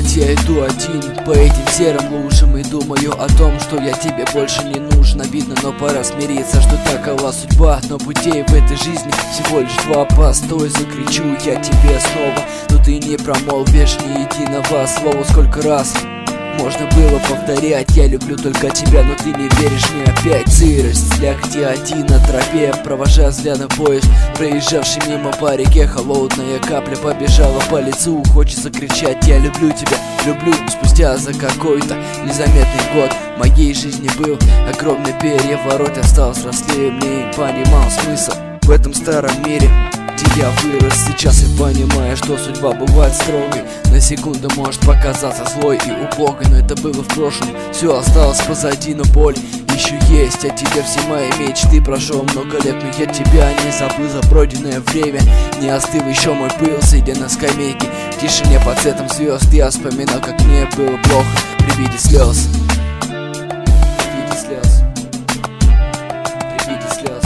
я иду один по этим серым лужам и думаю о том, что я тебе больше не нужен. Обидно, но пора смириться, что такова судьба. Но путей в этой жизни всего лишь два. Постой, закричу я тебе снова, но ты не промолвишь ни единого слова. Сколько раз можно было повторять: я люблю только тебя, но ты не веришь мне опять. Сырость, лягти один на тропе, провожая взглядом поезд, проезжавший мимо по реке. Холодная капля побежала по лицу, хочется кричать: я люблю тебя, люблю. Спустя за какой-то незаметный год в моей жизни был огромный переворот. Я стал взрослее, мне понимал смысл в этом старом мире, где я вырос. Сейчас я понимаю, что судьба бывает строгой. На секунду может показаться злой и убогой, но это было в прошлом, все осталось позади. Но боль еще есть, а тебе все мои мечты. Прошло много лет, но я тебя не забыл за пройденное время. Не остыл еще мой пыл, сидя на скамейке в тишине под светом звезд. Я вспоминал, как мне было плохо при виде слез. При виде слез. При виде слез.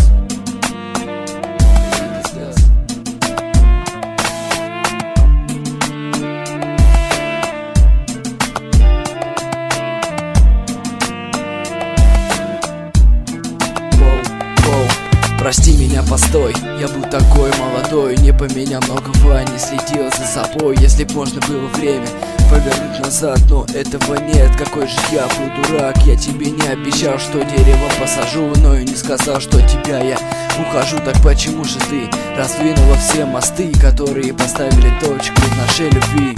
Прости меня, постой, я был такой молодой, не поменял многого, не следил за собой. Если б можно было время повернуть назад, но этого нет. Какой же я был дурак, я тебе не обещал, что дерево посажу, но и не сказал, что от тебя я ухожу. Так почему же ты раздвинула все мосты, которые поставили точку в нашей любви?